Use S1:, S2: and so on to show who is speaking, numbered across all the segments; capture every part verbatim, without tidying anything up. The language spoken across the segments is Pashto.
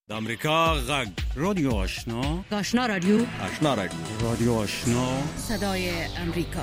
S1: د امریکا غږ رادیو آشنا
S2: آشنا رادیو
S1: آشنا رادیو رادیو آشنا
S2: صدای امریکا.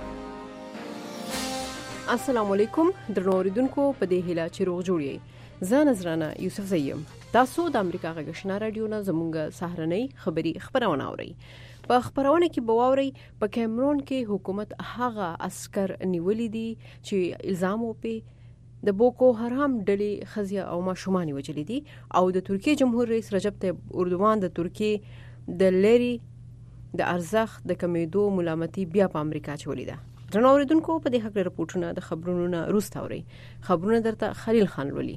S3: السلام علیکم درنو اوریدونکو، په دې هیله چې روغ جوړ یې. زه نظرانه یوسف زیم. تاسو د امریکا غږ آشنا رادیو نه زموږه سهارنۍ خبری خبرونه اورئ. په خبرونه کې بواوري په کیمرون کې حکومت هغه عسكر نیولې دي چې الزام وپی د بوکو حرام ډلې خزیه او ماشومان وجلې دي، او د ترکیه جمهور رئیس رجب طيب اردوغان د ترکیه د لری د ارزخ د کمیدو ملامتي بیا په امریکا چولې ده. درنو اوریدونکو، په دې حق رپورټونه د خبرونو نه روسته اوري. خبرونه درته خلیل خان ولي.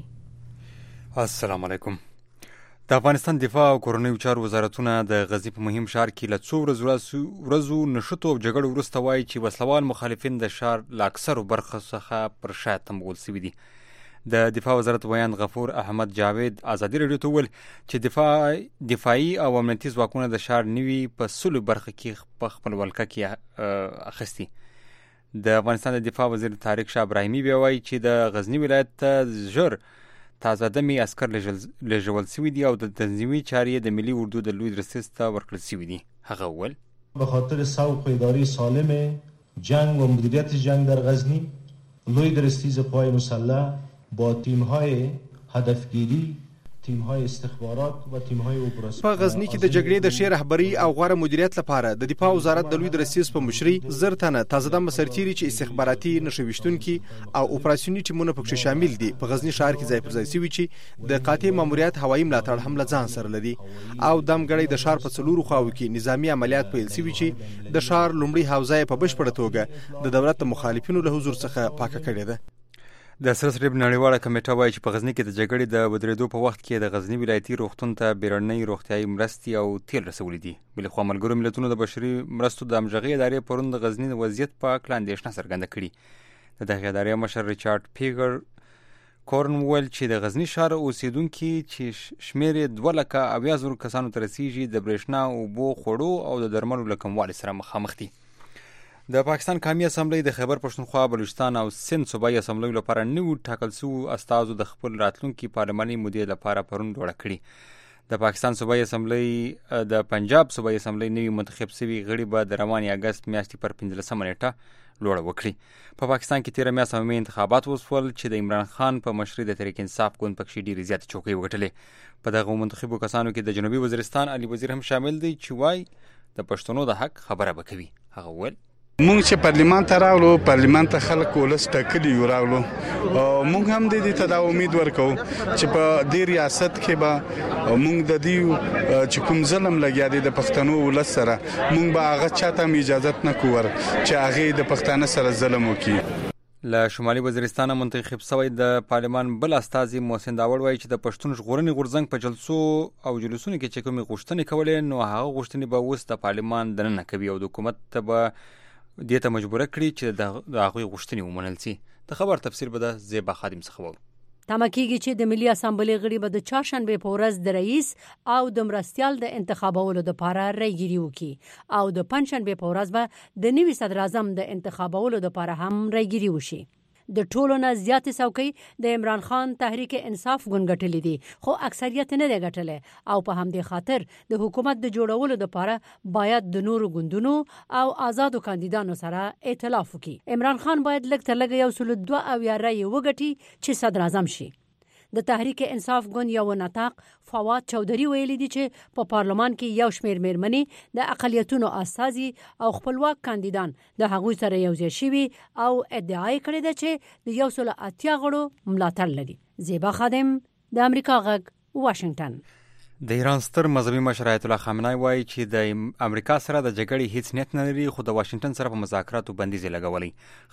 S4: السلام علیکم. د افغانستان دفاع او کورنیو چارو وزارتونه د غزنی په مهم ښار کې له څو ورځو ورځو نشټو او جګړو وروسته وایي چې وسلوال مخالفین د ښار له اکثرو برخو څخه پر شا تمبول شوي دي. د دفاع وزارت ویان غفور احمد جاوید ازادي راډیو ته وویل چې دفاع دفاعي او امنیتي ځواکونه د ښار نوي په سلو برخه کې په خپل ولکه کې اخیستي. د افغانستان د دفاع وزیر طارق شاه ابراهیمي بیا وایي چې د غزنی ولایت ته ژر تازه دمي عسكر لېږل شوي دي او د تنظیمي چارې د ملي اردو د لوی درستیز ته ورکړل شوي دي. هغه وویل
S5: به خاطر سوق اداری سالم جنگ و مدیریت جنگ در غزنی، لوی درستیز پای مسلح با تیم‌های هدفگیری، تیم‌های استخبارات و تیم‌های اپراسیون
S6: په غزنی کې د جګړې د ښې رهبری او غوړه مدیریت لپاره د دفاع وزارت د لوی درستیز په مشرۍ زر تنه تازه دم سرتیري چې استخباراتي نشويشتونکي او اپراسیوني ټیمونه پکې شامل دي په غزنی ښار کې ځای پر ځای شوي چې د قاطع ماموریت هوایي ملاتړ هم له ځان سره لري، او دم غړي د ښار په څلورو خواو کې نظامی عملیات پیل شوي چې د ښار لومړی حوزه په بشپړه توګه د دولت مخالفینو له حضور څخه پاکه کړې ده.
S4: د سره صلیب نړیواله کمیټه وایي چې په غزنی کې د جګړې د ودرېدو په وخت کې د غزنی ولایتي روغتون ته بیړنۍ روغتیایي مرستې او تیل رسولي دي. بلخوا ملګرو ملتونو د بشري مرستو د همغږۍ ادارې پرون د غزنی د وضعیت په اړه اندېښنه څرګنده کړې. د دغې ادارې مشر ریچارډ پیګر کورن وویل چې د غزنی ښار اوسیدونکي چې شمېر یې دوه لکه اویا زرو کسانو ته رسیږي د برېښنا، اوبو، خوړو او د درملو له کموالي سره مخامخ دي. د پاکستان قومي اسمبلی د خیبر پښتونخوا، بلوچستان او سند صوبایي اسمبلیو لپاره نوي ټاکل شوو استازو د خپل راتلونکي پارلماني مودې لپاره پرون جوړه کړې. د پاکستان صوبایي اسمبلی د پنجاب صوبایي اسمبلی نوي منتخب شوي غړي به د روانې اګست میاشتې پر پنځلسمه نیټه لوړه وکړي. په پاکستان کې تیره میاشت عمومي انتخابات وشول چې د عمران خان په مشرۍ د تحریک انصاف ګوند پکې ډېرې زیاتې چوکۍ وګټلې. په دغه منتخبو کسانو کې د جنوبي وزیرستان علي وزیر هم شامل دی چې وایي د پښتنو د حق خبره به کوي. هغه وویل
S7: مونږ چې پارلیمان ته راغلو، پارلیمان ته خلک ولس ټاکلي یو راغلو، مونږ هم د دې ته دا امید ورکو چې په دې ریاست کې به مونږ د دې چې کوم ظلم لګیا دی د پښتنو ولس سره، مونږ به هغه چاته اجازه نه کوو چې هغه د پښتانه سره ظلم وکړي.
S4: له شمالي وزیرستان منتخب شوی د پارلمان بل استازي محسن داوړ وایي چې د پښتون ژغورنې غورځنګ په جلسو او جلوسونو کې چې کومې غوښتنې کولې، نو هغه غوښتنې به اوس د پارلمان دننه کوي او د حکومت ته به دې ته مجبوره کړي چې د هغوی غوښتنې ومنل شي. د خبر تفسیر به د زیبا خادم څخه وورو.
S2: تمه کېږي چې د ملي اسامبلې غړي به د چهارشنبې په ورځ د رئیس او د مرستیال د انتخابولو لپاره رایګیري وکړي، او د پنځشنبې په ورځ به د نوي صدر اعظم د انتخابولو لپاره هم رایګیري وشي. د ټولو نه زیاتې څوکۍ د عمران خان تحریک انصاف ګوند ګټلې دي، خو اکثریت نه دی ګټلې، او په همدې خاطر د حکومت د جوړولو لپاره باید د نورو ګوندونو او آزادو کاندیدانو سره ائتلاف وکړي. عمران خان باید لږ تر لږه یو سل دوه اویا رایې وګټي چې صدر اعظم شي. د تحریک انصاف ګوند یو نطاق فواد چودھری ویلي دي چې په پارلمان کې یو شمېر میرمنې د اقلیتونو استازي او خپلواک کاندیدان د هغوی سره یوځای شوي او ادعا یې کړې ده چې د یو سل اتیا غړو ملاتړ لري. زیبا خادم، د امریکا غږ، واشنگټن.
S4: د ایران ستر مذهبي مشر آیت الله خامنه‌ای وایي چې د امریکا سره د جګړې هیڅ نیت نه لري، خو د واشنگټن سره په مذاکراتو بندیز لګولی.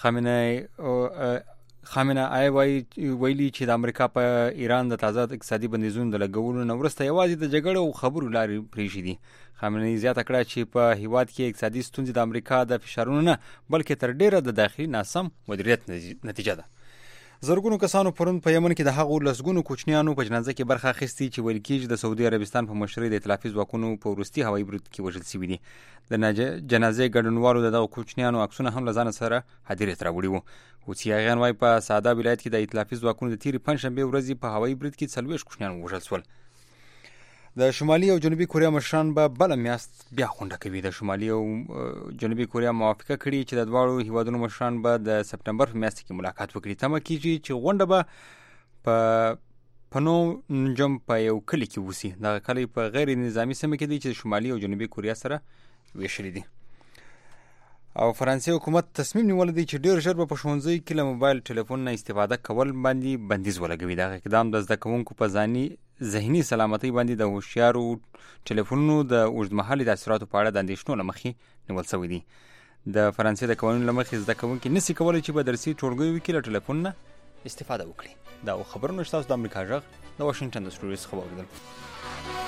S4: خامنه‌ای خامنه‌ای ویلي چې د امریکا په ایران د تازه اقتصادي بندیزونو د لګولو نه وروسته یوازې د جګړې او خبرو لارې پرېښي دي. خامنه‌ای زیاته کړه چې په هیواد کې اقتصادي ستونزې د امریکا د فشارونو نه بلکې تر ډیره د داخلي ناسم مدیریت نتیجه ده. زرګونو کسانو پرون په یمن کې د هغو لسګونو کوچنیانو په جنازه کې برخه اخیستې چې ویل کېږي د سعودي عربستان په مشرۍ د ائتلافي ځواکونو په وروستي هوایي برید کې وژل شوي دي. د جنازې ګډونوالو د دغو کوچنیانو عکسونه هم له ځانه سره هدیرې ته راوړي وو. حوثیان وایي په سعده ولایت کې د ائتلافي ځواکونو د تېرې پنجشنبې ورځې په هوایي برید کې څلوېښت کوچنیان ووژل شول. د شمالي او جنوبي کوریا مشران به بل میاشت بیا غونډه کوي. د شمالي او جنوبي کوریا موافقه کړې چې د دواړو هیوادونو مشران به د سپتمبر په میاشت کې ملاقات وکړي. تمه کیږي چې غونډه به په پنو نجم په یو کلی کې وسی. دا کلی په غیر نظامی سیمه کې دی چې شمالي او جنوبي کوریا سره ویشل دي. او فرانسې حکومت تصمیم نیول دی چې ډیر ژر به په ښوونځي کې له موبایل ټلیفون نه استفاده کول باندې بندیز ولګوي. دا اقدام د زده کوونکو په ځاني ذهني سلامتۍ باندې د هوښیارو ټلیفونونو د اوږدمهالي تاثیراتو په اړه د اندېښنو له مخې نیول شوی دی. د فرانسې د قوانینو له مخې زده کوونکي نشي کولی چې په درسي ټولګیو کې له ټلیفون نه استفاده وکړي. دا خبرونه تاسو د امریکا غږ د واشنگټن د سټوډیو څخه واوریدل.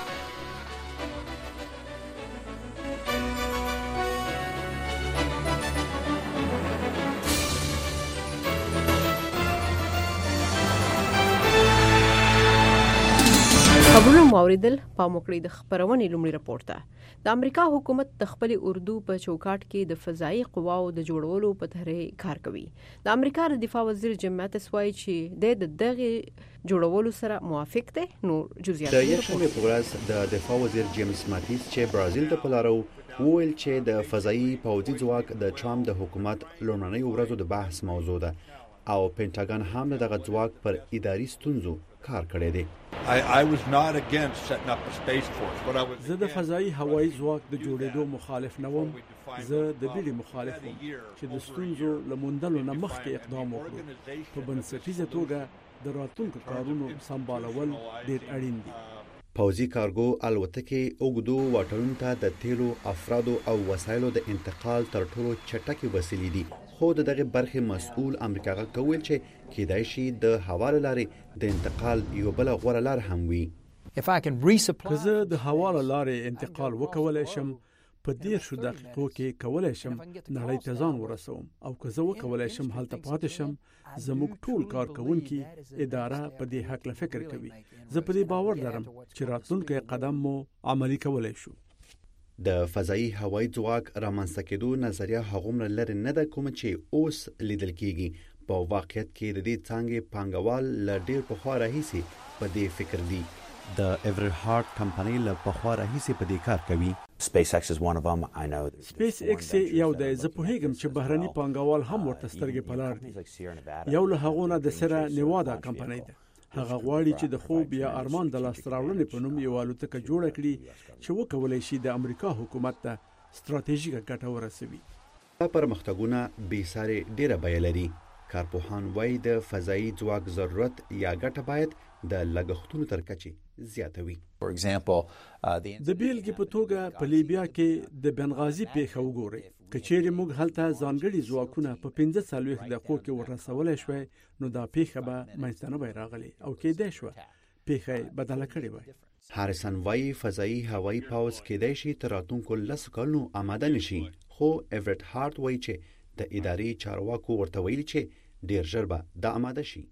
S3: خبرونه موریدل په موکړی د خبرونې لومړی راپور ته د امریکا حکومت د خپل اردو په چوکاټ کې د فضائي قواو د جوړولو په طرح کار کوي. د امریکا د دفاع وزیر جیم ماتس وایي چې د دغه جوړولو سره موافق دی. نو جزئیات
S8: د یشمې په ورځ د دفاع وزیر جیمز ماتیس چې برازیل ته پلارو وویل چې د فضائي پوځي ځواک د ټرامپ د حکومت لومړنۍ ورځو د بحث موضوع ده او پینټاګن هم دغه ځواک پر اداري ستونزو کار کړی دی.
S9: زه د فضائي هوایي ځواک د جوړېدو مخالف نه وم. زه د بیړې مخالف وم چې د ستونزو له موندلو نه مخکې اقدام وکړو. په بنسټیزه توګه د راتلونکو کارونو سمبالول ډېر اړین دي.
S8: پوځي کارګو الوتکې اوږدو واټنونو ته د تیلو، افرادو او وسایلو د انتقال تر ټولو چټکې وسیلې دي. خو د دغه برخې مسؤل امریکا غږ ته ویل چې کېدای شي د هوا له لارې د انتقال یو بل غوره لار هم وي.
S9: که زه د هوا له لارې انتقال وکولای شم، په دیرشو دقیقو کې کولای شم نړۍ ته ځان ورسوم. او که زه وکولای شم هلته پاتې شم، زموږ ټول کارکوونکي اداره په دې حق له فکر کوي. زه په دې باور لرم چې راتلونکی قدم مو عملي کولای شو.
S8: د فضائي هوایي ځواک رامنځته کېدو نظریه هغومره لرې نه ده کومه چې اوس لیدل کېږي. په واقعیت کې د دې څانګې پانګوال له ډېر پخوا راهیسې په دې فکر دي. د ایورټ هارت کمپنۍ له پخوا راهیسې په دې کار کوي.
S9: سپیس ایکس یو دی. زه پوهیږم چې بهرني پانګوال هم ورته سترګې په لار دي. یو له هغو نه د سره نیوادا کمپنۍ ده. هغه غواړي چې د خوب یا ارمان د لاسته راوړنې په نوم یو الوتکه جوړه کړي چې وکولای شي د امریکا حکومت ته ستراتیژیکه ګټه ورسوي.
S8: دا پرمختګونه بې سارې ډېره بیه لري. کارپوهان وایي د فضائي ځواک ضرورت یا ګټه باید د لګښتونو تر کچې زیاته وي.
S9: د بیلګې په توګه په لیبیا کې د بنغازي پیښه وګورئ. که چیرې موږ هلته ځانګړي ځواکونه په پنځه څلوېښت دقیقو کې ورسولی شوی، نو دا پیښه به منځته نه وای راغلی او کېدای شوه پیښه یې بدله کړې وای.
S8: هاریسن وایي فضائي هوایي پوځ کېدای شي تر راتلونکو لسو کلونو آماده نه شي. خو ایورټ هارت وایي چې د ادارې چارواکو ورته ویلي چې ډېر ژر به دا آماده شي.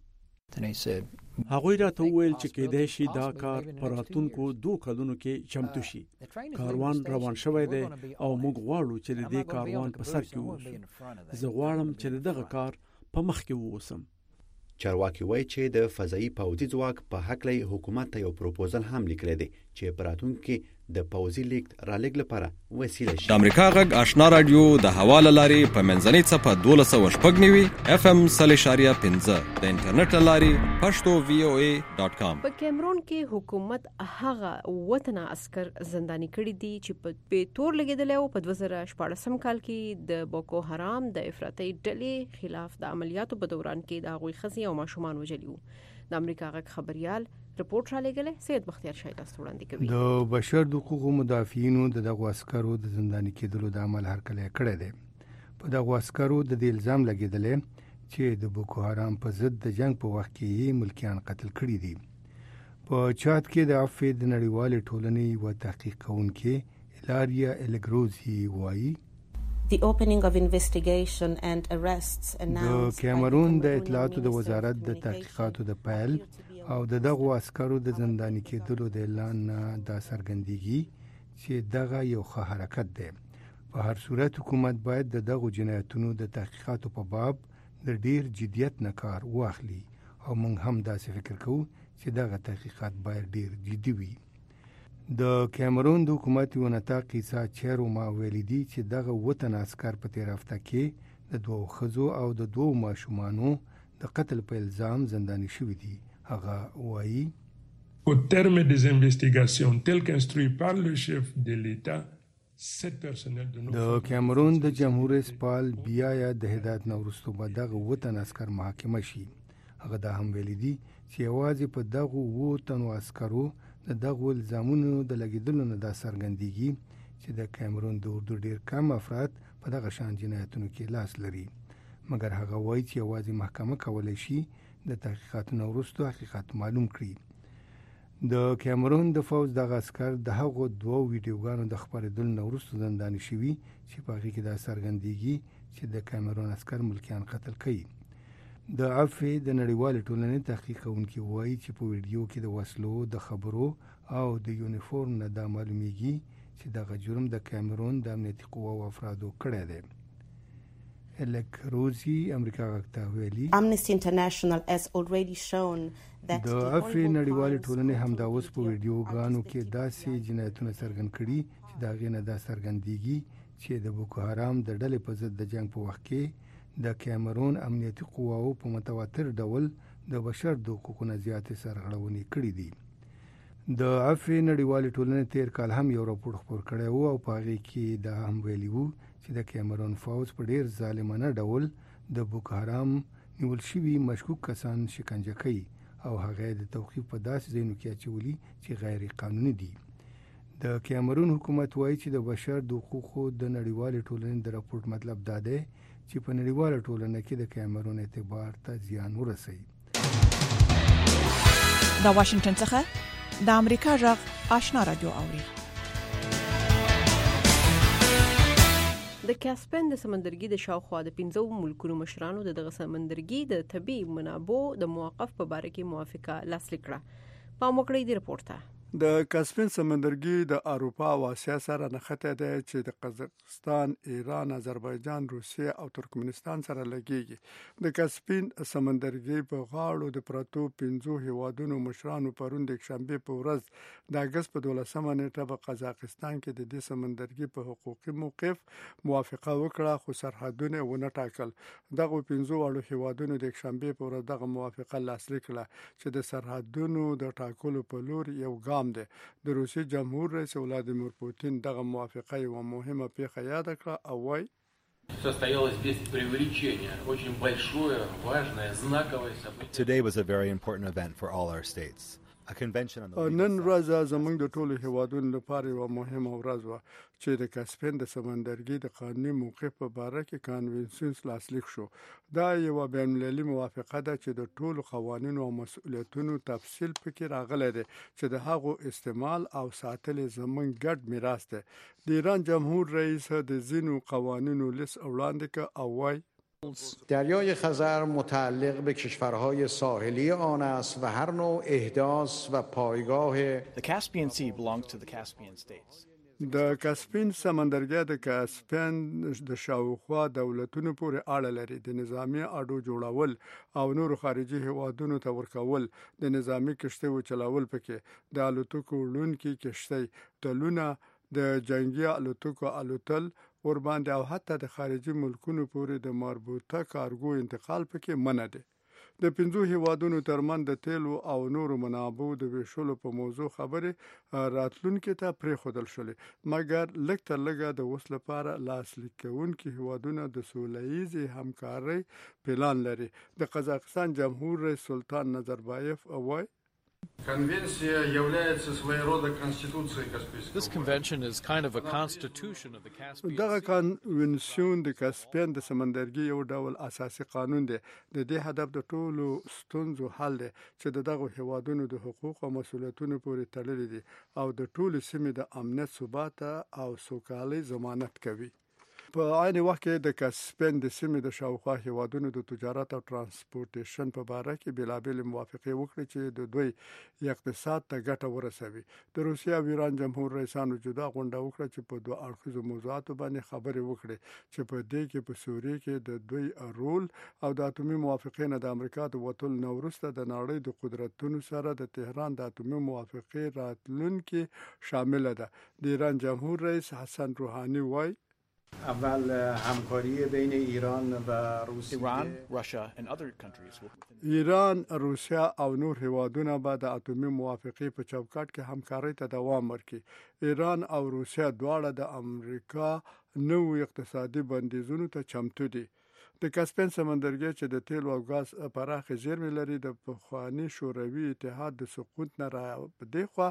S9: هغوی راته وویل چې کېدای شي دا کار په راتلونکو دوه کلونو کې چمتو شي. کاروان روان شوی دی او موږ غواړو چې د دې کاروان په سر کې ووسو. زه غواړم چې دغه کار په مخ کې ووسم.
S8: چارواکي وایي چې د فضائي پوځي ځواک په هکله حکومت ته یو پروپوزل هم لیکلی دی چې په راتلونکي کې د پوځي لیږد رالېږد لپاره وسیله شي.
S10: د امریکا غږ آشنا رادیو د هوا له لارې په منځنۍ څپه دولس سوه شپږ نوي اف ام سل اشاریه پنځه د انټرنیټ له لارې پښتو وی او ای ډاټ کام.
S3: په کیمرون کې حکومت هغه وطن عسكر زنداني کړي دي چې په تور لګیدل او په دوه زره شپاړسم کال کې د بوکو حرام د افراطي ډلې خلاف د عملیاتو په دوران کې د هغوی ښځې او ماشومان وژلي وو. د امریکا غږ خبريال رپورټ را لګلې. سید بختیار شاه تاسو وړاندې کوي.
S11: د بشر د حقوقو مدافعینو د دغه عسکرو د زنداني کېدلو د عمل هرکلی کړی دی. په دغه عسکرو د دې الزام لګېدلی چې د بوکو حرام په ضد د جنگ په وخت کې یې ملکیان قتل کړي دي. په چاد کې د عفو د نړیوالې ټولنې یوه تحقیق کوونکې الاریا الګروزي وایي
S12: The opening of investigation and arrests announced
S11: د کیمرون د اطلاعاتو د وزارت د تحقیقاتو د پیل او د دغه عسکرو د زنداني کېدلو د اعلان دا څرګندېږي چې دغه یو ښه حرکت دی. په هر صورت حکومت باید د دغه جنایتونو د تحقیقاتو په باب د ډیر جدیت نه کار واخلي او موږ هم داسې فکر کوو چې دغه تحقیقات باید ډیر جدي وي. د کیمرون د حکومت یو نطاق عیسی چیروما ویلي دي چې دغه وطن عسكر په تیر هفته کې د دوو ښځو او د دوو ماشومانو د قتل په الزام زنداني شوي دي. هغه وایي
S13: Au terme des investigations telles qu'instruites par le chef de l'État, sept personnels de nos
S11: د کیمرون د جمهور رئیس پال بیا یا د هدایت نو وروسته به دغه وطن عسكر محاکمه شي. هغه دا هم ویلي دي چې یوازې په دغه وطن عسکرو د دغه الزامونو د لګیدلو نه دا څرګندېږي چې د کیمرون د اردو ډیر کم افراد په دغه شان جنایتونو کې لاس لري. مګر هغه وایي چې یوازې محکمه کولی شي د تحقیقاتو وروسته حقیقت معلوم کړي. د کیمرون د فوج دغه عسكر د هغو دوه ویډیوګانو د خبرېدلو وروسته زنداني شوي چې په هغې کې دا څرګندېږي چې د کیمرون عسكر ملکیان قتل کوي. د عفو د نړیوالې ټولنې تحقیق کوونکي وایي چې په ویډیو کې د وسلو د خبرو او د یونیفورم نه دا معلومیږي چې دغه جرم د کیمرون د امنیتي قواو افرادو کړی دی. الک روزي امریکا غږ ته ویلي
S12: Amnesty International has already shown that
S11: د عفو نړیوالې ټولنې همدا اوس په ویډیوګانو کې داسې جنایتونه څرګند کړي چې د هغې نه دا څرګندېږي چې د بوکو حرام د ډلې په ضد د جنګ په وخت کې د کیمرون امنیتي قواو په متواتر ډول د بشر د حقوقو نه زیاتې سرغړونې کړي دي. د عفو نړیوالې ټولنې تیر کال هم یو راپور خپور کړی و او په هغې کې دا هم ویلي وو چې د کیمرون فوج په ډیر ظالمانه ډول د بوکو حرام نیول شوي مشکوک کسان شکنجه کوي او هغه د توقیف په داسې ځایونو کې اچولي چې غیر قانوني دي. د کیمرون حکومت وایي چې د بشر د حقوقو د نړیوالې ټولنې د راپور مطلب دا دی چې په نړیواله ټولنه کې د کیمرون اعتبار ته زیان ورسوي.
S14: د واشنگټن څخه د امریکا غږ آشنا رادیو اوري.
S3: د کاسپین د سمندرګي د شاوخوا د پنځو ملکونو مشرانو د دغه سمندرګي د طبي منابعو د موقف په باره کې موافقه لاسلیک کړه. په موکړې دی رپورټه
S15: د کاسپین سمندرګي د اروپا او اسیا سره نښته ده چې د قزاقستان، ایران، آذربایجان، روسیه او ترکمنستان سره لګیږي. د کاسپین سمندرګي په غاړو د پروتو پنځو هیوادونو مشرانو پرون د شنبه په ورځ د اگست په دولسمه نیټه په قزاقستان کې د دې سمندرګي په حقوقي موقف موافقه وکړه، خو سرحدونه ونه ټاکل. دغه پنځو اړو هیوادونو د شنبه په ورځ دغه موافقه لاسلیک کړه چې د سرحدونو د ټاکلو په لور یو ګام ده. د روسي جمهور رئیس ولادیمیر پوتین دغه موافقه یو مهمه پیښه یاد کړه او وايي
S16: состоялось без преувеличения очень большое, важное, знаковое событие.
S17: Today was a very important event for all our states.
S15: نن ورځ زموږ د ټولو هیوادونو لپاره یو مهمه ورځ وه چې د کاسپین د سمندرګي د قانوني موقف په باره کې کانونسیون لاسلیک شو. دا یو بین المللي موافقه ده چې د ټولو قوانینو او مسؤلیتونو تفصیل پکې راغلی دی چې د هغو استعمال او ساتل زموږ ګډ میراث دی. د ایران جمهور رئیس د ځینو قوانینو لیست وړاندې کړ او وايي
S18: دریای خزر متعلق به کشورهای ساحلی آن است و هر نوع احداث و پایگاه
S19: The Caspian Sea belongs to the Caspian states.
S15: د کاسپین سمندرګي د کاسپین د شاوخوا دولتونو پورې اړه لري. د نظامی اډو جوړول او نور خارجي هیوادونو ته ورکول، د نظامی کشتۍ چلول پکې، د الوتکو وړونکي کشتۍ تلونه، د جنگي الوتکو الوتل ور باندې او حتی د خارجي ملکونو پورې د مربوطه کارګو انتقال پکې منع دی. د پنځو هیوادونو ترمن د تیلو او نورو منابعو د ویشلو په موضوع خبرې راتلونکي ته پرېښودل شولې، مګر لږ تر لږه د اوس لپاره لاسلیک کوونکي هیوادونه د سوله-ییزې همکارۍ پلان لري. د قزاقستان جمهور رئیس سلطان نظربایف وایي
S16: Конвенция является своего рода конституцией Каспийского.
S19: This convention is kind of a constitution of the Caspian.
S15: دغه کنونسیون د کاسپین د سمندرګي یو ډول اساسي قانون دی. د دې هدف د ټولو ستونزو حل دی چې دغه هیوادونو د حقوق او مسؤلیتونو پورې تړلي دي او د ټولو سیمې د امنیت، ثبات او سوکالۍ ضمانت کوي. په عین وخت کې د کاسپین د سیمې د شاوخوا هیوادونو د تجارت او ترانسپورټیشن په اړه کې بلابل موافقه وکړي چې د دوی اقتصاد ته ګټه ورسوي. د روسیا او ایران جمهور رئیسانو جدا غونډه وکړه چې په دوه اړخیزو موضوعاتو باندې خبرې وکړي چې په دې کې په سوریه کې د دوی رول او د اټومي موافقې نه د امریکا د وټول نو وروسته د نړۍ د قدرتونو سره د تهران د اټومي موافقې راتلونکي شامل ده. د ایران جمهور رئیس حسن روحانی وایي
S18: اول همکاری بین ایران و روسیه
S19: Iran, Russia and other countries will
S15: ایران، روسیا او نور هیوادونه به د اټومي موافقې په چوکاټ کې همکارۍ ته دوام ورکړي. ایران او روسیا دواړه د امریکا نوو اقتصادي بندیزونو ته چمتو دي. د کاسپین سمندرګي چې د تیل او غاز پراخه زیرمې لري د پخوانی شوروي اتحاد د سقوط نه را بدیخوا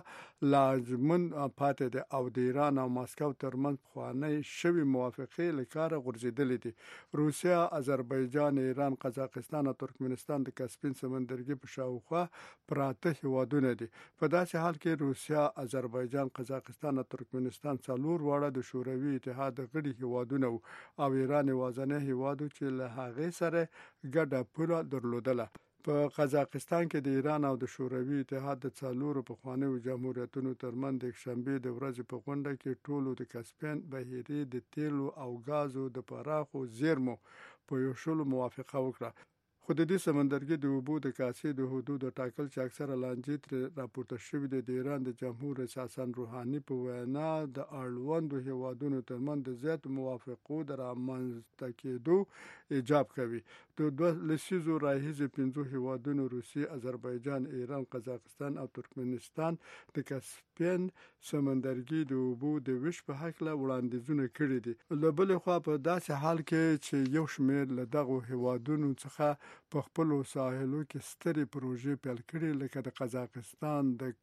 S15: لازمن پاتې ده او د ایران او ماسکو ترمنځ پخوانی شوی موافقه لکاره غورځیدلې دي. روسیا، آذربایجان، ایران، قزاقستان او ترکمنستان د کاسپین سمندرګي په شاوخوا پراته هیوادونه دي. په داسې حال کې روسیا، آذربایجان، قزاقستان او ترکمنستان څلور واړه د شوروي اتحاد غړي هیوادونه او ایران وازنه هیوادو چې له هغه سره ګډه پوله درلودله. په قزاقستان کې د ایران او د شوروي اتحاد د څلورو پخوانیو جمهوریتونو ترمنځ د شنبه د ورځې په غونډه کې ټولو د کاسپین بهیري د تیلو او غازو د پراخو زیرمو په یو شلو موافقه وکړه. خو د دې سمندرګي د اوبو د کاسې د حدود ټاکل چې اکثره لانجې تر راپورته شوې دي. د ایران د جمهور رئیس حسن روحاني په وینا د اړوندو هیوادونو ترمنځ د زیات موافقو د رامنځته کېدو ایجاب کوي. د دوه لسیزو راهیسې پنځو هیوادونو روسیې، آذربایجان، ایران، قزاقستان او ترکمنستان د کاسپین سمندرګي د اوبو د ویش په هکله وړاندیزونه کړي دي. له بلې خوا په داسې حال کې چې یو شمېر له دغو هیوادونو څخه په خپلو ساحلو کې سترې پروژې پیل کړي لکه د قزاقستان د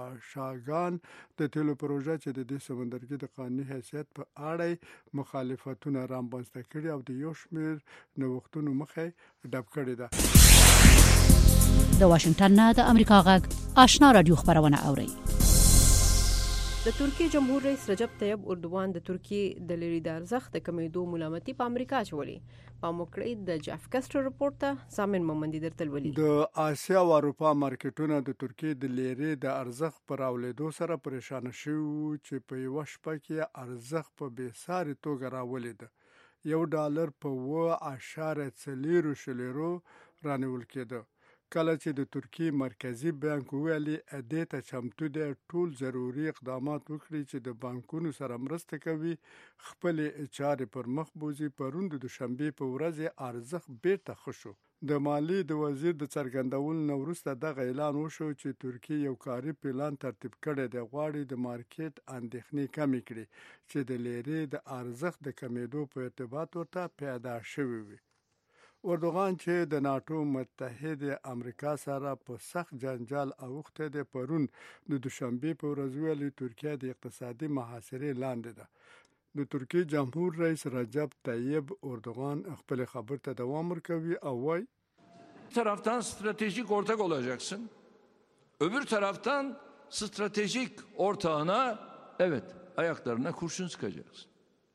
S15: کاشاګان د تیلو پروژه چې د دې سمندرګي د قانوني حیثیت په اړه مخالفتونه رامنځته کړي او د یو شمېر نوښتونو مخه ډب کړې ده.
S2: د واشنگټن نه د امریکا غږ آشنا رادیو خبرونه اوري.
S3: د ترکیه جمهور رئیس رجب طیب اردوغان د ترکیه د لری د ارزښت د کمیدو ملامتي په امریکا چولې. په موکړې د جاف کاستر رپورت ته سامن محمدي درتل ولي.
S15: د آسیا او اروپا مارکیټونه د ترکیه د لری د ارزښت پر اولیدو سره پریشان شوي چې په یو شپه کې ارزښت په بیساري توګه راولید. یو ډالر په و اشاره څلور شلیرو رانیول کېده. کله چې د ترکیه مرکزی بانک ویلي ادې ته چمتو دی ټول ضروري اقدامات وکړي چې د بانکونو سره مرسته کوي خپل چارې پر مخ بوزي. پرون د دوشنبه په ورځ ارزښت بیرته خشو. د مالی د وزیر د څرګندول نو وروسته دغه اعلان وشو چې ترکیه یو کاري پلان ترتیب کړی دی غواړي د مارکیټ اندېښنې کمې کړي چې د لیرې د ارزښت د کمیدو په ارتباط ورته پیدا شوی وي. اردوغان چې د ناتو متحد امریکا سره په سخت جنجال اوخته دی پرون د دوشنبه په ورځ ویلي ترکیه د اقتصادي محاصرې لاندې ده. د ترکیه جمهور رئیس رجب طیب اردوغان خپل خبر ته دوام ورکوي او وایي
S20: taraftan stratejik ortak olacaksın. Öbür taraftan stratejik ortağına evet ayaklarına kurşun sıkacaksın.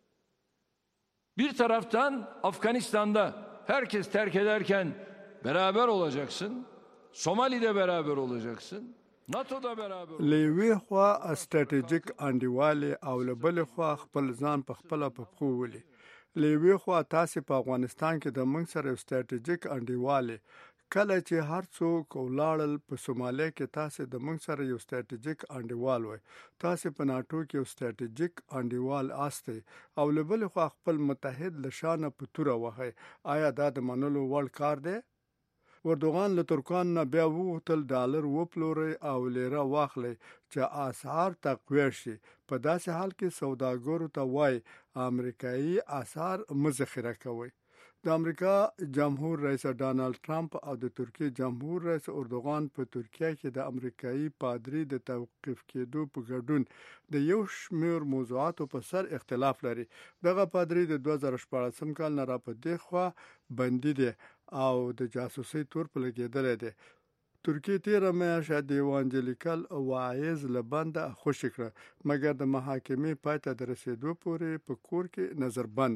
S20: Bir taraftan Afganistan'da herkes terk ederken beraber olacaksın. Somali'de beraber olacaksın. NATO'da beraber olacaksın.
S15: لیوی خوا استراتیجیک انډیواله او لبل خوا خپل ځان په خپل په پخولي. لیوی خوا تاسو په افغانستان کې د موږ سره استراتیجیک انډیواله کله چې هر څوک ولاړل په سومالیا کې تاسو د موږ سره یو استراتیجیک انډیوال وای. تاسو په ناتو کې یو استراتیجیک انډیوال آسته او لبل خو خپل متحد لشانه په توره وهي. آیا دا د منلو وړ کار دی؟ اردوغان له ترکان نه بیا وغوښتل ډالر وپلوري او لیره واخلي چې اسعار تقویه شي. په داسې حال کې سوداګرو ته وای امریکایي اسعار مذخیره کوي. د امریکا جمهور رئیس ډانلډ ټرمپ او د ترکیه جمهور رئیس اردوغان په ترکیه کې د امریکایي پادری د توقیف کېدو په ګډون د یو شمېر موضوعاتو په سر اختلاف لري. دغه پادری د دوه زره شپاړسم کال نه را په دې خوا بندي دی او د جاسوسي تور په لګېدلی دی. ترکیه تیره میاشت د ایوانجلیکل واعظ له بنده خوشي کړه مګر د محاکمې پای ته د رسیدو پورې په کور کې نظر بند.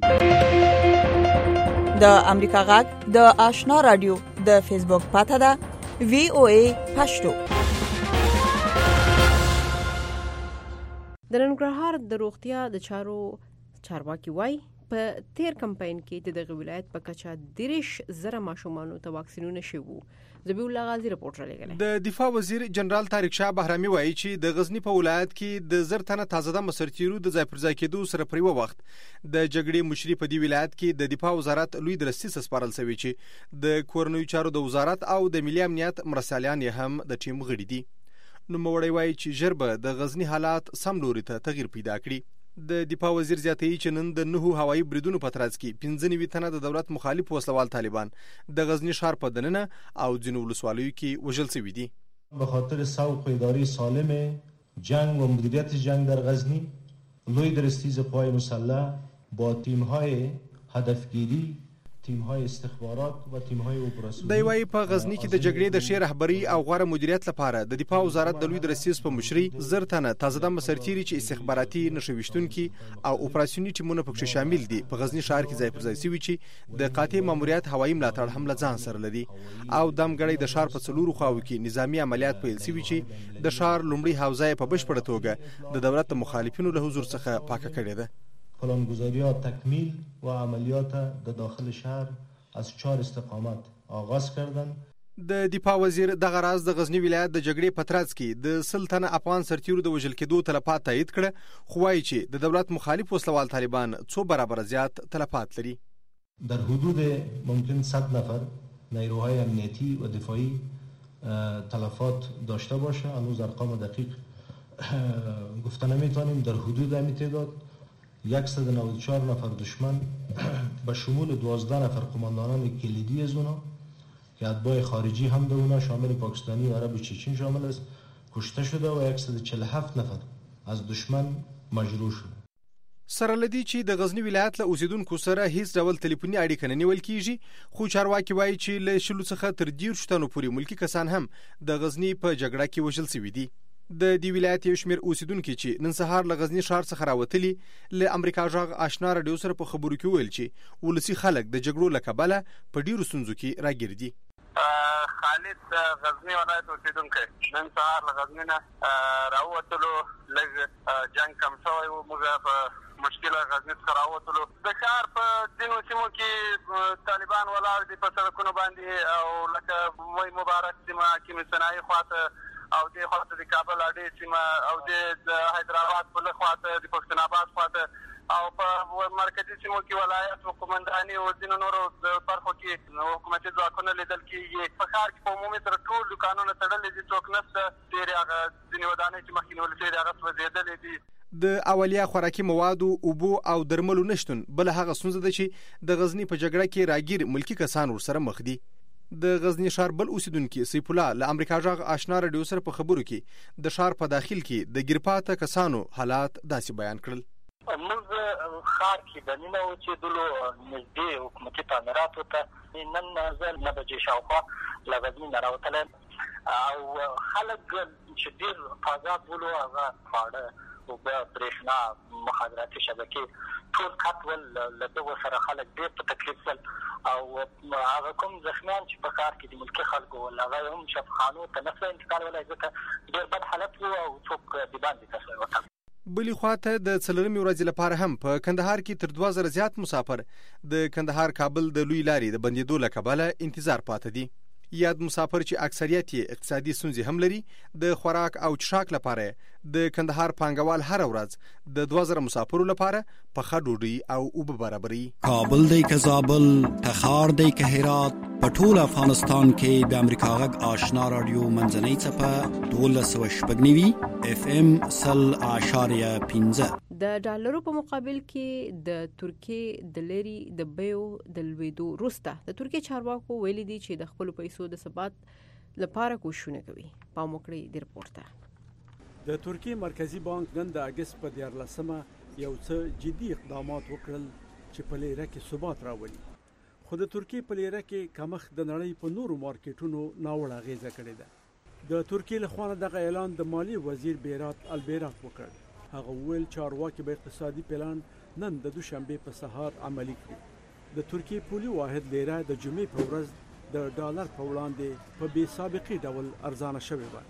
S14: د امریکا غږ د آشنا رادیو د فیسبوک پاته ده وی او ای پښتو.
S3: د ننګرهار د روغتیا د چارو چارواکي وای په تیر کمپاین کې د دغه ولایت په کچا دیرش زره ماشومانو ته واکسینونه شوي. زبیح الله غازی رپورټ را لګل.
S6: د دفاع وزیر جنرال طارق شاه بهرامي وایي چې د غزنی په ولایت کې د زر تنه تازه دمه سرتیرو د ځای پر ځای کېدو سره پر یو وخت د جګړې مشري په دی ولایت کې د دفاع وزارت لوی درستي سپارل شوی چې د کورنیو چارو د وزارت او د ملي امنیت مرستیالان یې هم د ټیم غړي دي. نو موړی وایي چې ژربه د غزنی حالات سم لوري ته تغییر پیدا کړي. د دفاع وزیر زیاتوي چې نن د نهو هوایي بریدونو په ترڅ کې پنځه نوي تنه د دولت مخالف وسلوال طالبان د غزنی ښار په دننه او ځینو ولسوالیو کې وژل شوي دي.
S5: به خاطر سوق اداری سالم جنگ و مدیریت جنگ در غزنی لوی درستیز پای مسلح با تیم‌های هدفگیری تیم‌های استخبارات و تیم‌های اپراسیونی
S6: د وای په غزنی کې د جګړې د شیر رهبری او غوړه مدیریت لپاره د دفاع وزارت د لوی درستیز په مشري زر تنه تازه دمه سرتیري چې استخباراتي نشويشتونکي او اپراسیونی ټیمونه پکې شامل دي په غزنی ښار کې ځای پر ځای سوي چې د قاطع ماموریت هوایي ملاتړ هم له ځان سره لري او دمګړی د ښار په څلورو خواو کې نظامی عملیات پیل سوي چې د ښار لومړی حوزه په بشپړه توګه د دولت مخالفینو له حضور څخه پاکه کړې ده.
S5: پلانگذاریات تکمیل و عملیات در داخل شهر از چهار استقامت آغاز کردند.
S6: د دفاع وزیر دغه راز د غزنی ولایت د جګړې په ترڅ کې د سلطنه افغان سرتیرو د وژل کېدو تلفات تایید کړه خو وایي چې د دولت مخالف وسلوال طالبان څو برابر زیات تلفات لري.
S5: در حدود ممکن صد نفر نیروهای امنیتی و دفاعی تلفات داشته باشه. هنوز ارقام دقیق گفته نمیتونیم. در حدود همین تعداد صد و نود و چهار نفر دشمن به شمول دوازده نفر قماندانان کلیدی از اونا که اتباع خارجی هم در اونا شامل پاکستانی و عرب چچن شامل است کشته شده و صد و چهل و هفت نفر از دشمن مجروح شده.
S6: سره لدی چې د غزنی ولایت له اوسیدونکو سره هیڅ ډول ټلیفوني اړیکه نه نیول کیږي خو چارواکي وایي چې له شلو څخه تر دیرشو تنو پورې ملکی کسان هم د غزنی په جګړه کې وژل شوي دي. د دې ولایت یو شمېر اوسیدونکو چې نن سهار له غزنی ښار څخه راوتلي له امریکا غږ آشنا رادیو سره په خبرو کې ویل چې ولسی خلک د جګړو له کبله په ډیرو ستونزو کې راګیر دي.
S21: خالد غزنی ولایت اوسیدونکی نن سهار له غزنی نه راووتلو لږ جنګ کم شوی و موږ په مشکله غزنی څخه راووتلو د ښار په ځینو سیمو کې طالبان ولاړ دي په سړکونو باندې او لکه وای مبارک سیمه حکیم صنایع خواته او د خواته د کابل اډې سیمه او د حیدرآباد په خواته د پښتون آباد خواته او په مرکزي سیمو کې ولایت حکومتداني او ځینو نورو برخو کې حکومتي ځواکونه لیدل کېږي. په ښار کې په عمومي تر ټول دوکانونه تړلي دي څوک نشته. ډېرې هغه ځینې ودانۍ چې مخکې نیول شوي دي هغه سوځېدلې دي.
S6: د اولیا خوراکي موادو اوبو او درملو نشتون بل هغه ستونزه ده چې د غزنی په جګړه کې راګیر ملکی کسان ورسره مخ دي. د غزنی ښار بل اوسیدونکو سیف الله له امریکا غږ آشنا رادیو سره په خبرو کې د ښار په داخل کې د ګیرپاته کسانو حالات داسې بیان کړل.
S22: موږ ښار کې د نیمه اوسېدلو نږدې حکومتي تعمیراتو ته نن زه نه بجې شاوخوا له غزني نه راوتلم او خلک چې ډېر تازه بولو هغه خواړه اوبه برېښنا مخابراتي شبکې ټول قط ول له دغو سره خلک ډېر په تکلیف ول او هغه کوم زخمیان چې په ښار کې د ملکي خلکو ول هغه هم شفاخانو ته نه سوی انتقالولی ځکه ډېر بد حالت و او څوک د باندې ته سوی وتل.
S6: بلې خواته د څلورمې ورځې لپاره هم په کندهار کې تر دوه زره زیات مسافر د کندهار کابل د لوی لارې د بندېدو له کبله انتظار پاته دي. یاد مسافر چې اکثریت یې اقتصادي ستونزې هم لري د خوراک او چښاک لپاره د کندهار پانګوال هر ورځ د دوه زره مسافرو لپاره پخه ډوډۍ او اوبه برابري.
S1: کابل دی که زابل، تخار دی که هرات، په ټول افغانستان کې د امریکا غږ آشنا رادیو منځنۍ څپه دولس سوه شپږ نوي اف ام سل اعشاریه پنځه.
S3: د ډالرو په مقابل کې د ترکیې د لری د بیو د لویدو وروسته د ترکیې چارواکو ویلي دي چې د خپل پیسو د ثبات لپاره کوښښونه کوي. پام وکړئ د رپورټ ته.
S9: د ترکیې مرکزی بانک نن د اگست په دیارلسمه یو څه جدي اقدامات وکړل چې په لیره کې ثبات راولي، خو خو د ترکیې په لیره کې کمښت د نړۍ په نورو مارکیټونو ناوړه اغیزه کړې ده. د ترکیې له خوا دغه اعلان د مالی وزیر بیرات البیراق وکړ. هغه وویل چارواکي به اقتصادي پلان نن د دوشنبه په سهار عملي کړي. د ترکیې پولي واحد لیره د جمعې په ورځ د ډالر په وړاندې په بې سابقې ډول ارزانه شوې وه.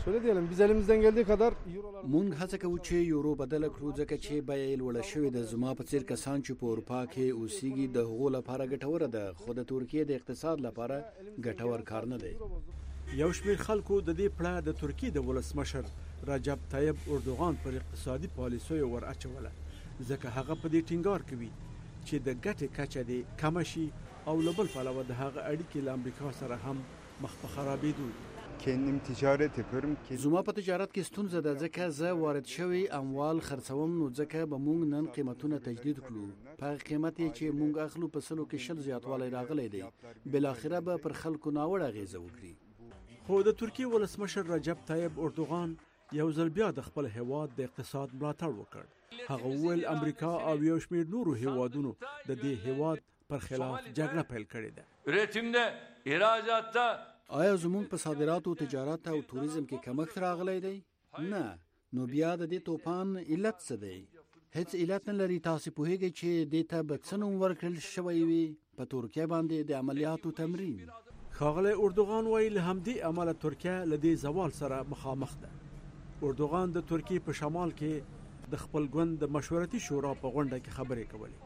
S1: مونږ هڅه کوو چې یورو بدل کړو ځکه چې بیه یې لوړه شوې ده. زما په څیر کسان چې په اروپا کې اوسېږي د هغو لپاره ګټوره ده، خو د ترکیې د اقتصاد لپاره ګټور کار نه دی.
S9: یو شمېر خلکو د دې پړه د ترکیې د ولسمشر رجب طیب اردوغان پر اقتصادي پالیسیو ور اچوله، ځکه هغه په دې ټینګار کوي چې د ګټې کچه دې کمه شي او له بل پلوه د هغه اړیکې له امریکا سره هم مخ په خرابېدو دي.
S4: kendim ticaret yapıyorum.
S1: زما په تجارت کې ستونزه ده ځکه زه وارد شوی اموال خرڅوم، نو ځکه به مونږ نن قیمتونه تجدید کړو. په قیمت یې چې مونږ اخلو په سلو کې شل زیاتوالی راغلی دی. بالاخره به پر خلکو ناوړه اغیزه وکړي.
S9: خو د ترکیې ولسمشر رجب طیب اردوغان یو ځل بیا د خپل هیواد د اقتصاد ملاتړ وکړ. هغه وویل امریکا او یو شمېر نورو هیوادونو د دې هیواد پر خلاف جګړه پیل کړې ده.
S20: üretimde, ihracatta
S1: آیا زموږ په صادراتو، تجارت او توریزم کې کمښت راغلی دی؟ نه. نو بیا د دې توپان علت څه دی؟ هیڅ علت نه لري. تاسو پوهیږئ چې دې ته به څه نوم ورکړل شوی وي؟ په ترکیه باندې د عملیاتو تمرین.
S9: ښاغلی اردوغان وایي له همدې امله ترکیه له دې زوال سره مخامخ ده. اردوغان د ترکیې په شمال کې د خپل ګوند د مشورتي شورا په غونډه کې خبرې کولې.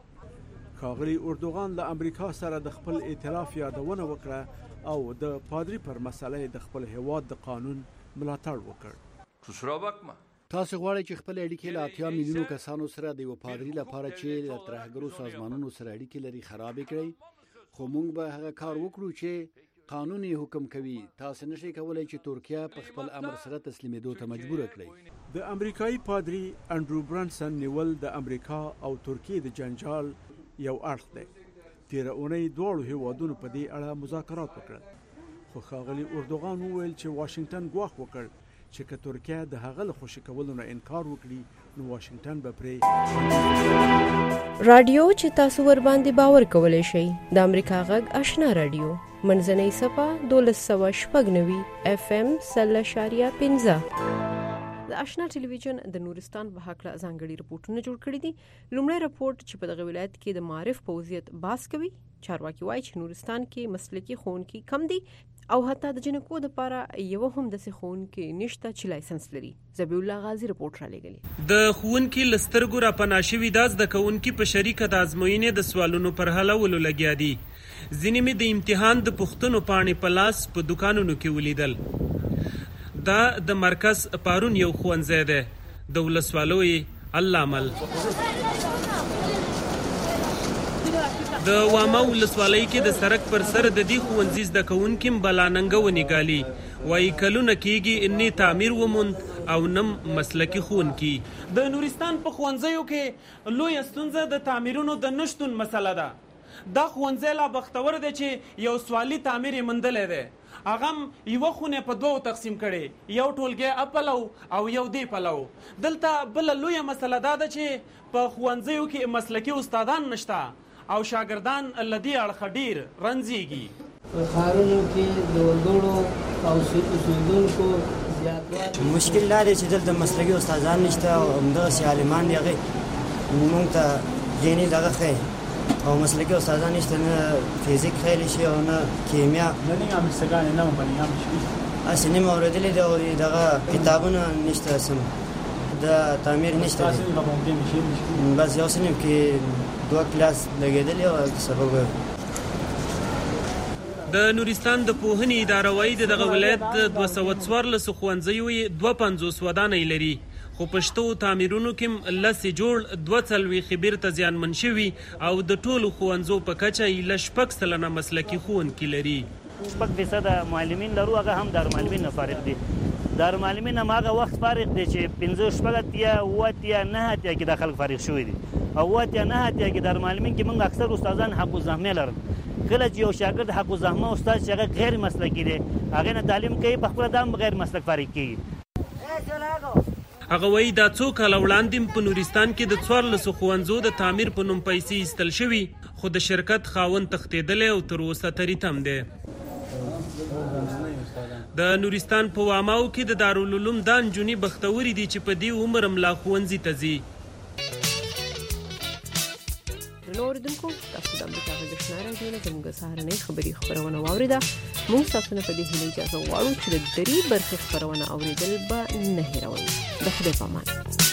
S9: ښاغلی اردوغان له امریکا سره د خپل ائتلاف یادونه وکړه او د پادری پر مسله د خپل هیواد د قانون ملاتړ وکړ.
S20: kusura bakma.
S1: تاسو غواړئ چې خپل اړیکې له اتیا میلیونو کسانو سره د یو پادری لپاره چې له ترهګرو سازمانونو سره اړیکې لري خرابې کړئ، خو موږ به هغه کار وکړو چې قانون یې حکم کوي. تاسو نشئ کولی چې ترکیه په خپل امر سره تسلیمېدو ته مجبور کړئ.
S9: د امریکایي پادری انډرو برانسن نیول د امریکا او ترکیې د جنجال یو اړخ دی. تیره اونۍ دواړو هیوادونو په دې اړه مذاکرات وکړل، خو ښاغلي اردوغان وویل چې واشنگټن ګواښ وکړ چې که ترکیه د هغه له خوشي کولو نه انکار وکړي نو واشنگټن به پرې.
S3: رادیو چې تاسو ور باندې باور کولای شئ د امریکا غږ آشنا رادیو منځنۍ صفه دولس سوه شپږ نوي اف ام سل اشاریه پنځه. د آشنا ټلویزیون د نورستان په حق له ځانګړي رپورټونه جوړ کړي دي. لومړی رپورټ چې په دغه ولایت کې د معرف په وضعیت باس کوي. چارواکي وایي چې نورستان کې مسلکي ښوونکي کم دي او حتی د جنکو دپاره یو هم داسې ښوونکي نشته چې لایسنس لري. ذبیح الله غازي رپورټ را لېږلی.
S7: د ښوونکي له سترګو راپناه شوي دا زده کوونکي په شریکه د ازموینې د سوالونو پر حلولو لګیا دي. ځینې مې د امتحان د پوښتنو پاڼې په لاس په دوکانونو کې ولیدل. دا د مرکز پارون یو ښوونځی دی د ولسوالۍ علامل. د واما ولسوالۍ کې د سړک پر سر د دې ښوونځي زده کوونکي بلاننګه ونیګالي. وایي کلونه کېږي نه تعمیر وموند او نم مسلکي ښوونکي. د نورستان په ښوونځیو کې لویه ستونزه د تعمیرونو د نشتون مسله ده. دا ښوونځی لا بختور دی چې یو سوالي تعمیر یې موندلی دی. هغه هم یوه خونه په دوو تقسیم کړې، یو ټولګی اپلو او یو دی پلو. دلته بله لویه مسله دا ده چې په ښوونځیو کې مسلکي استادان نشته او شاګردان له دې اړخه ډېر رنځېږي.
S23: په ښارونو کې د وګړو او اوسېدونکو زیاتوالی
S24: مشکل دا دی چې دلته مسلکي استادان نشته او همدغسې عالمان دي هغې موږ ته ذهني دغه ښیي او مسلکي استادان نشته، نه فیزیک خیلی شي او نه کیمیا.
S25: نه نیمه امرستګانې نه په نیمه شي
S24: هسې نیمه اورېدلې ده او دغه کتابونه نشته، سم د تعمیر نشته دی. بس یو صنف کې دوه کلاس لګېدلې او سبق
S7: د نورستان د پوهنې اداره وایي د دغه ولایت د دوه سوه څوارلسو ښوونځیو یې دوه پنځوس ودانۍ لري، خو پښتو تعمیرونو کې لسې جوړ دوه څلوېښت بیرته زیانمن شوي او د ټولو ښوونځو په کچه یې له شپږ سلنه مسلکي ښوونکي لري.
S26: شپږ فیصده معلمین لرو، هغه هم دارالمعلمین نه فارغ دي. دارالمعلمین هم هغه وخت فارغ دی چې پنځه شپږ اتیا اووه اتیا نهه اتیا کې دا خلک فارغ شوي دي. او اووه اتیا نهه اتیا کې دارالمعلمین کې موږ اکثر استادان حق الزحمه لرل. کله چې یو شاګرد حق الزحمه استاد چې هغه غیر مسلکي دی هغې نه تعلیم کوي، پخپله دا هم غیر مسلک فارغ کېږي.
S7: هغه وایي دا څو کاله وړاندې په نورستان کې د څوارلسو ښوونځو د تعمیر په نوم پیسې ایستل شوي، خو د شرکت خاوند تښتېدلی او تر اوسه تریتم دی. د نورستان په واماو کې د دارالعلوم دا نجونې بختورې دي چې په دې عمر هم لا ښوونځي ته ځي.
S3: درنو اورېدونکو، تاسو د امریکا غږ آشنا راډیو نه زموږ سهارنۍ خبري خپرونه واورېده. موږ تاسو نه په دې هیله اجازه غواړو چې د درې برخې خپرونه اورېدل به نه هېروئ. د خدای په امان.